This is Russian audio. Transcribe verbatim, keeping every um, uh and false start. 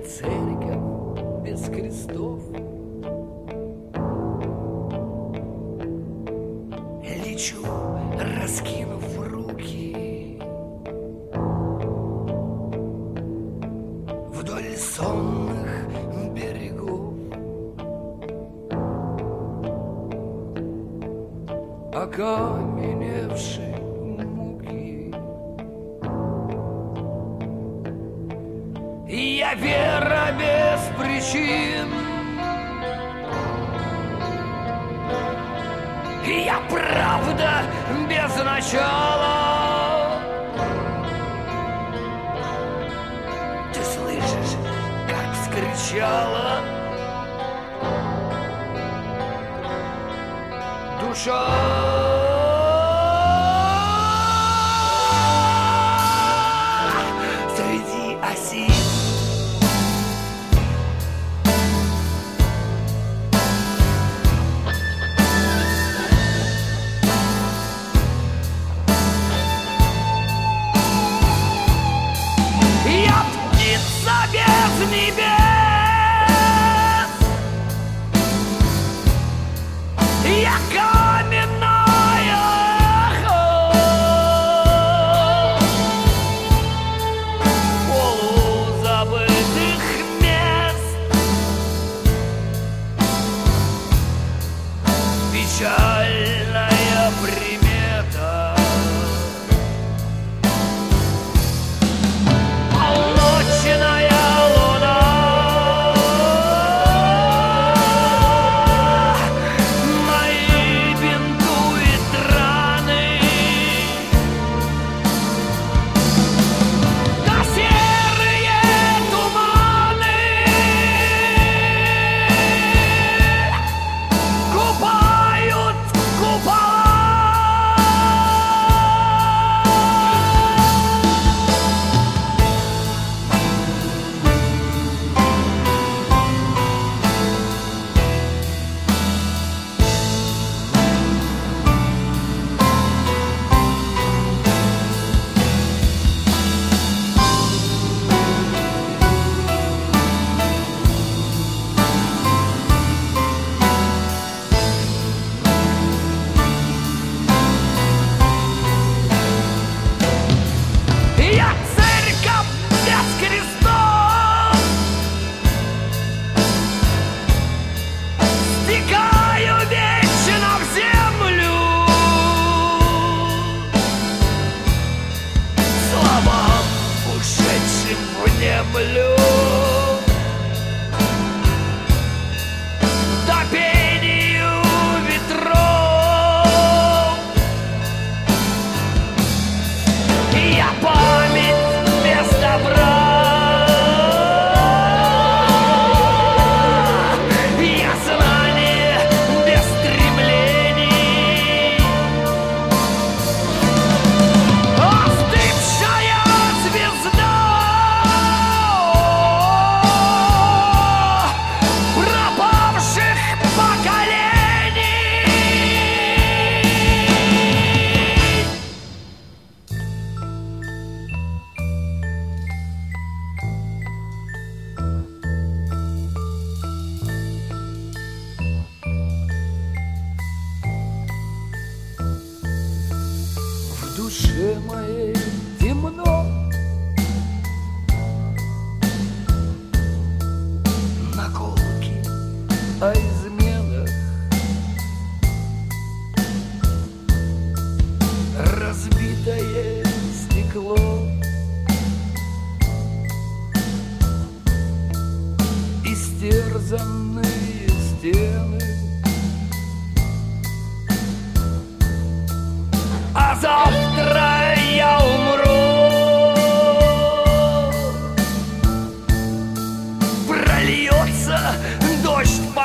церковь без крестов. Лечу, раскинув руки вдоль сонных берегов, окаменевшей муки. Я вера без причин, я правда без начала. Ты слышишь, как вскричала душа? Среди осин без небес, я каменное эхо полузабытых мест, печальная примета. Полночная внемлю до пению ветров. Я память без добра, я знание без стремлений. Остывшая звезда в душе моей темно, наколки о изменах, разбитое стекло, истерзанные стены. А завтра я умру, прольется дождь по